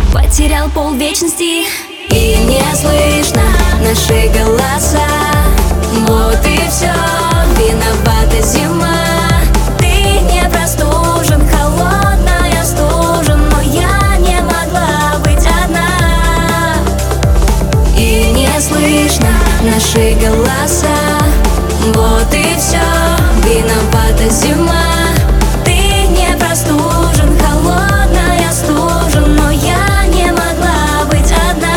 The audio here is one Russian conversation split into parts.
потерял полвечности. И не слышно наши голоса. Вот и все, виновата зима. Ты не простужен, холодная стужа, но я не могла быть одна. И не слышно наши голоса. Вот и все, виновата зима. Ты не простужен, холодная стужа, но я не могла быть одна.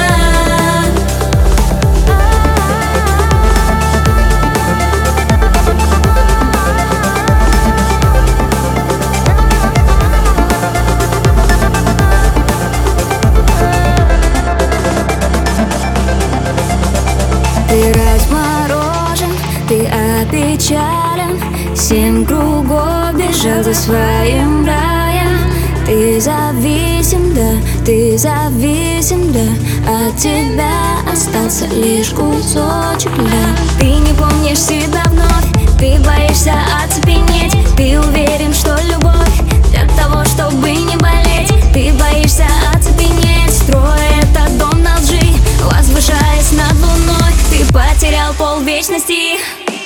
Ты разморожен, ты опечален, 7 кругов бежал за своим раем. Ты зависим, да, ты зависим, да. От тебя остался лишь кусочек льда. Ты не помнишь себя вновь, ты боишься оцепенеть. Ты уверен, что любовь для того, чтобы не болеть. Ты боишься оцепенеть, строя этот дом на лжи, возвышаясь над луной. Ты потерял полвечности.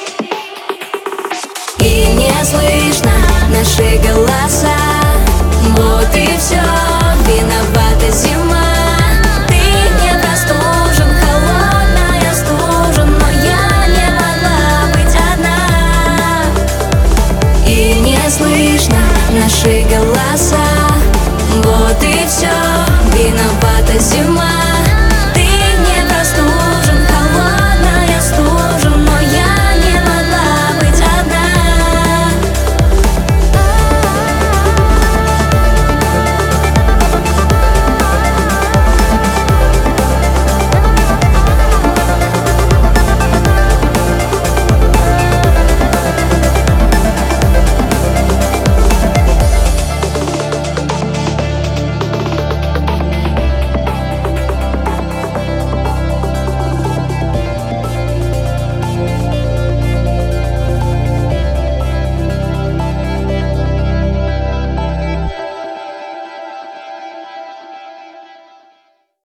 И не слышно наши голоса. Вот и все, виновата зима. Ты не простужен, холодная стужа, но я не могла быть одна. И не слышно наши голоса. Вот и все, виновата зима.